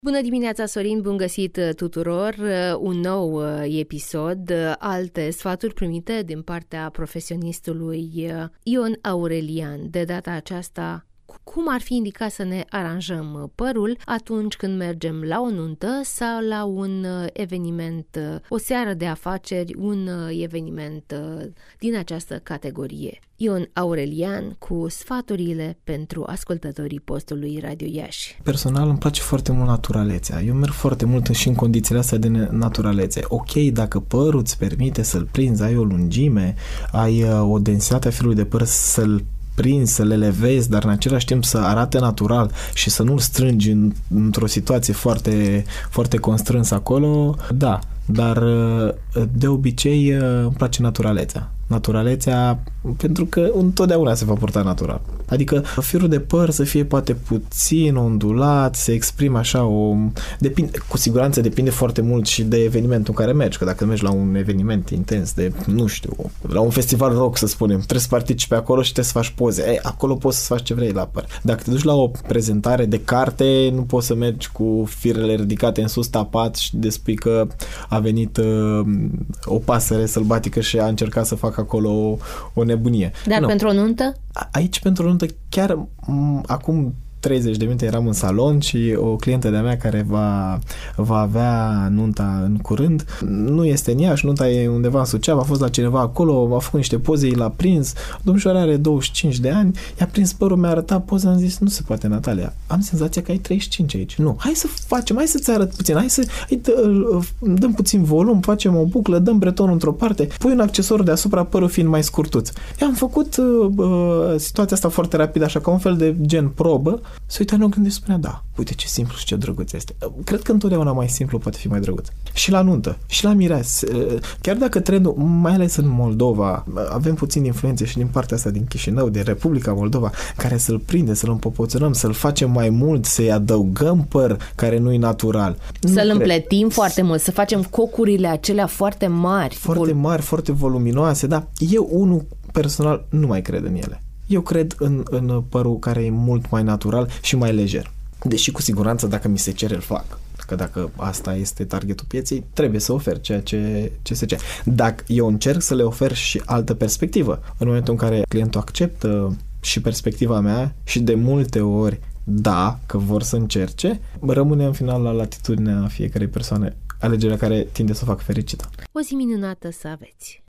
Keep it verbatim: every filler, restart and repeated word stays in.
Bună dimineața, Sorin, bun găsit tuturor! Un nou episod, alte sfaturi primite din partea profesionistului Ion Aurelian. De data aceasta, cum ar fi indicat să ne aranjăm părul atunci când mergem la o nuntă sau la un eveniment, o seară de afaceri, un eveniment din această categorie. Ion Aurelian cu sfaturile pentru ascultătorii postului Radio Iași. Personal îmi place foarte mult naturalețea. Eu merg foarte mult și în condițiile astea de naturalețe. Ok, dacă părul îți permite să-l prinzi, ai o lungime, ai o densitate a firului de păr să-l prinzi, să le levezi, dar în același timp să arate natural și să nu-l strângi în, într-o situație foarte, foarte constrânsă acolo, da, dar de obicei îmi place naturalețea. Naturalețea, pentru că întotdeauna se va purta natural. Adică firul de păr să fie poate puțin ondulat, se exprimă așa o... Depinde, cu siguranță depinde foarte mult și de evenimentul în care mergi, că dacă mergi la un eveniment intens de, nu știu, la un festival rock, să spunem, trebuie să participi acolo și trebuie să faci poze. Ei, acolo poți să faci ce vrei la păr. Dacă te duci la o prezentare de carte, nu poți să mergi cu firele ridicate în sus, tapat și de spui că a venit uh, o pasăre sălbatică și a încercat să facă acolo o, o nebunie. Dar nu. Pentru o nuntă? Aici pentru o nuntă chiar m- acum treizeci de minute eram în salon și o clientă de-a mea care va, va avea nunta în curând, nu este în Iași, nunta e undeva în Suceava, a fost la cineva acolo, a făcut niște poze, i l-a prins, domnișoara are douăzeci și cinci de ani, i-a prins părul, mi-a arătat poza, am zis, nu se poate, Natalia, am senzația că ai treizeci și cinci aici. Nu, hai să facem, hai să-ți arăt puțin, hai să hai dă, dăm puțin volum, facem o buclă, dăm bretonul într-o parte, pui un accesoriu deasupra, părul fiind mai scurtuț. I-am făcut uh, situația asta foarte rapid, așa ca un fel de gen probă. Se uita, nu gândesc, spunea, da, uite ce simplu și ce drăguț este. Cred că întotdeauna mai simplu poate fi mai drăguț. Și la nuntă, și la mireas. Chiar dacă trendul, mai ales în Moldova, avem puțin influențe și din partea asta din Chișinău, din Republica Moldova, care să-l prinde, să-l împopoțânăm, să-l facem mai mult, să-i adăugăm păr care nu-i natural. Să-l nu împletim cred. foarte mult, să facem cocurile acelea foarte mari. Foarte mari, foarte voluminoase, da. Eu, unul, personal, nu mai cred în ele. Eu cred în, în părul care e mult mai natural și mai lejer. Deși cu siguranță dacă mi se cere îl fac. Că dacă asta este targetul pieței, trebuie să ofer ceea ce, ce se cere. Dacă eu încerc să le ofer și altă perspectivă. În momentul în care clientul acceptă și perspectiva mea și de multe ori da, că vor să încerce, rămâne în final la latitudinea fiecarei persoane alegerea care tinde să o facă fericită. O zi minunată să aveți!